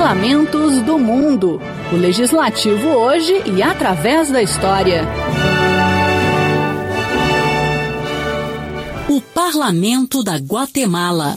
Parlamentos do mundo. O legislativo hoje e através da história. O Parlamento da Guatemala.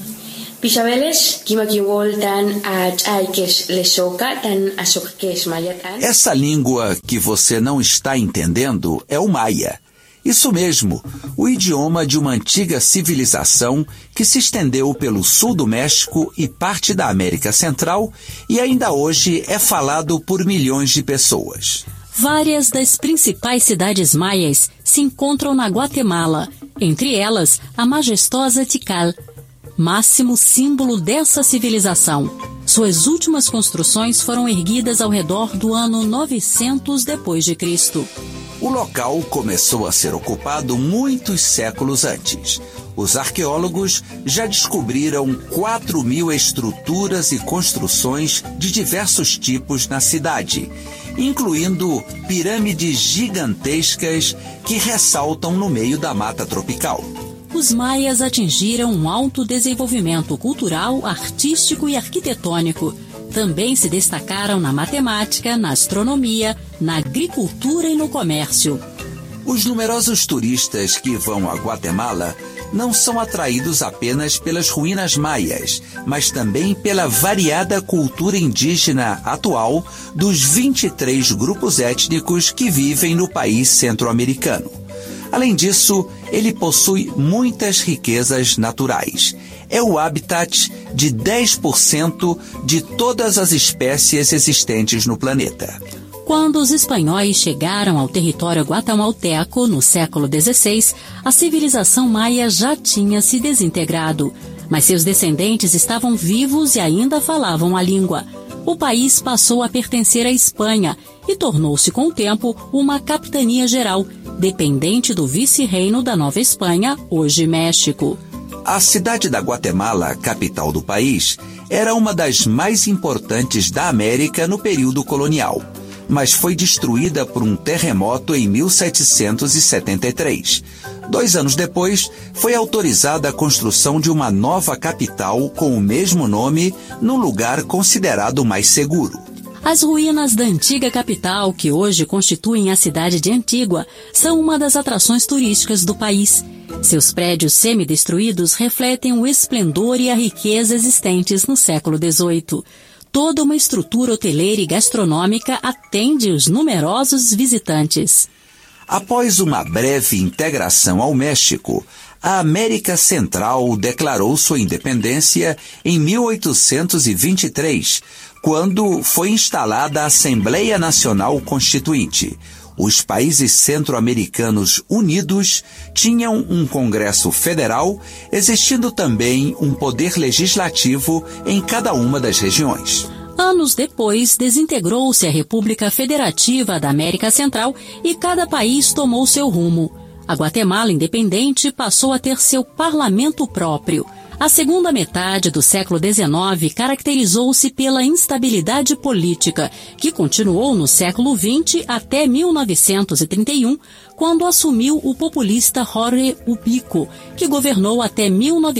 Essa língua que você não está entendendo é o maia. Isso mesmo, o idioma de uma antiga civilização que se estendeu pelo sul do México e parte da América Central e ainda hoje é falado por milhões de pessoas. Várias das principais cidades maias se encontram na Guatemala, entre elas a majestosa Tikal, máximo símbolo dessa civilização. Suas últimas construções foram erguidas ao redor do ano 900 d.C. O local começou a ser ocupado muitos séculos antes. Os arqueólogos já descobriram 4.000 estruturas e construções de diversos tipos na cidade, incluindo pirâmides gigantescas que ressaltam no meio da mata tropical. Os maias atingiram um alto desenvolvimento cultural, artístico e arquitetônico. Também se destacaram na matemática, na astronomia, na agricultura e no comércio. Os numerosos turistas que vão a Guatemala não são atraídos apenas pelas ruínas maias, mas também pela variada cultura indígena atual dos 23 grupos étnicos que vivem no país centro-americano. Além disso, ele possui muitas riquezas naturais. É o habitat de 10% de todas as espécies existentes no planeta. Quando os espanhóis chegaram ao território guatemalteco no século XVI, a civilização maia já tinha se desintegrado, mas seus descendentes estavam vivos e ainda falavam a língua. O país passou a pertencer à Espanha e tornou-se com o tempo uma capitania geral, dependente do vice-reino da Nova Espanha, hoje México. A cidade da Guatemala, capital do país, era uma das mais importantes da América no período colonial, mas foi destruída por um terremoto em 1773. 2 anos depois, foi autorizada a construção de uma nova capital com o mesmo nome, num lugar considerado mais seguro. As ruínas da antiga capital, que hoje constituem a cidade de Antígua, são uma das atrações turísticas do país. Seus prédios semidestruídos refletem o esplendor e a riqueza existentes no século XVIII. Toda uma estrutura hoteleira e gastronômica atende os numerosos visitantes. Após uma breve integração ao México, a América Central declarou sua independência em 1823, quando foi instalada a Assembleia Nacional Constituinte. Os países centro-americanos unidos tinham um Congresso Federal, existindo também um poder legislativo em cada uma das regiões. Anos depois, desintegrou-se a República Federativa da América Central e cada país tomou seu rumo. A Guatemala independente passou a ter seu parlamento próprio. A segunda metade do século XIX caracterizou-se pela instabilidade política, que continuou no século XX até 1931, quando assumiu o populista Jorge Ubico, que governou até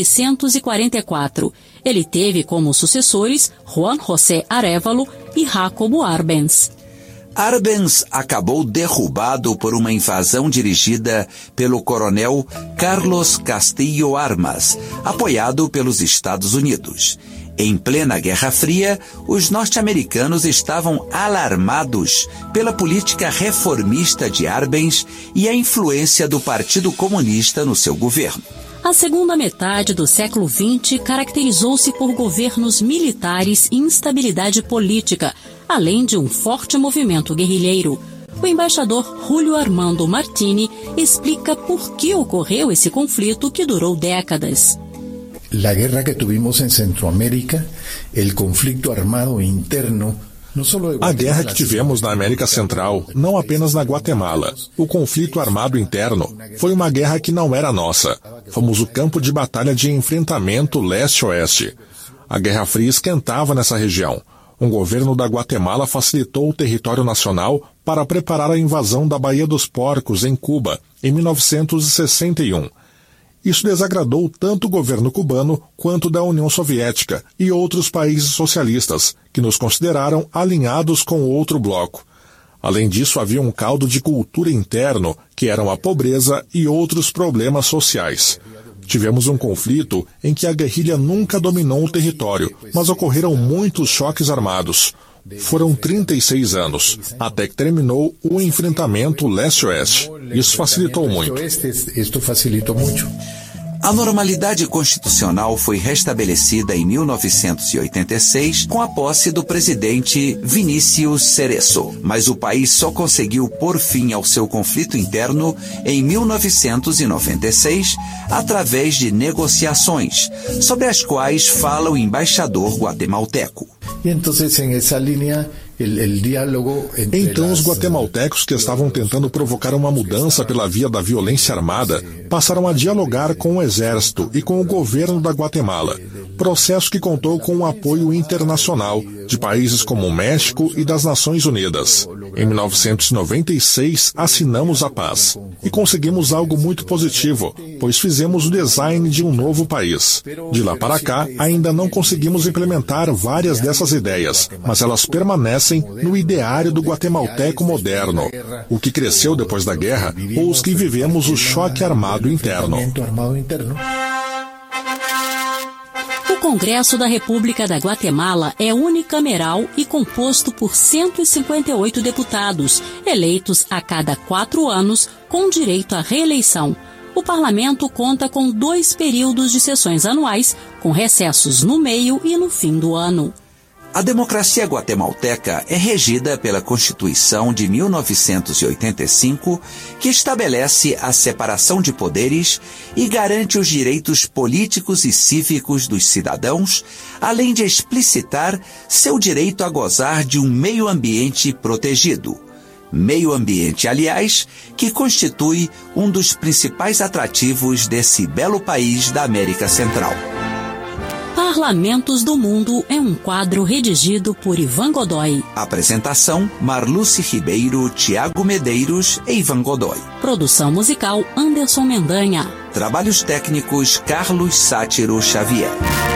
1944. Ele teve como sucessores Juan José Arévalo e Jacobo Arbenz. Arbenz acabou derrubado por uma invasão dirigida pelo coronel Carlos Castillo Armas, apoiado pelos Estados Unidos. Em plena Guerra Fria, os norte-americanos estavam alarmados pela política reformista de Arbenz e a influência do Partido Comunista no seu governo. A segunda metade do século XX caracterizou-se por governos militares e instabilidade política, além de um forte movimento guerrilheiro. O embaixador Julio Armando Martini explica por que ocorreu esse conflito que durou décadas. La guerra que tuvimos en Centroamérica, el conflicto armado interno. A guerra que tivemos na América Central, não apenas na Guatemala, o conflito armado interno, foi uma guerra que não era nossa. Fomos o campo de batalha de enfrentamento leste-oeste. A Guerra Fria esquentava nessa região. Um governo da Guatemala facilitou o território nacional para preparar a invasão da Baía dos Porcos, em Cuba, em 1961. Isso desagradou tanto o governo cubano quanto da União Soviética e outros países socialistas, que nos consideraram alinhados com outro bloco. Além disso, havia um caldo de cultura interno, que eram a pobreza e outros problemas sociais. Tivemos um conflito em que a guerrilha nunca dominou o território, mas ocorreram muitos choques armados. Foram 36 anos, até que terminou o enfrentamento leste-oeste. Isso facilitou muito. A normalidade constitucional foi restabelecida em 1986 com a posse do presidente Vinícius Cerezo, mas o país só conseguiu pôr fim ao seu conflito interno em 1996 através de negociações, sobre as quais fala o embaixador guatemalteco. Então os guatemaltecos que estavam tentando provocar uma mudança pela via da violência armada passaram a dialogar com o exército e com o governo da Guatemala, processo que contou com o apoio internacional de países como o México e das Nações Unidas. Em 1996 assinamos a paz e conseguimos algo muito positivo, pois fizemos o design de um novo país. De lá para cá ainda não conseguimos implementar várias dessas ideias, mas elas permanecem no ideário do guatemalteco moderno, o que cresceu depois da guerra ou os que vivemos o choque armado interno. O Congresso da República da Guatemala é unicameral e composto por 158 deputados, eleitos a cada 4 anos, com direito à reeleição. O parlamento conta com 2 períodos de sessões anuais, com recessos no meio e no fim do ano. A democracia guatemalteca é regida pela Constituição de 1985, que estabelece a separação de poderes e garante os direitos políticos e cívicos dos cidadãos, além de explicitar seu direito a gozar de um meio ambiente protegido. Meio ambiente, aliás, que constitui um dos principais atrativos desse belo país da América Central. Parlamentos do Mundo é um quadro redigido por Ivan Godoy. Apresentação: Marluce Ribeiro, Tiago Medeiros e Ivan Godoy. Produção musical: Anderson Mendanha. Trabalhos técnicos: Carlos Sátiro Xavier.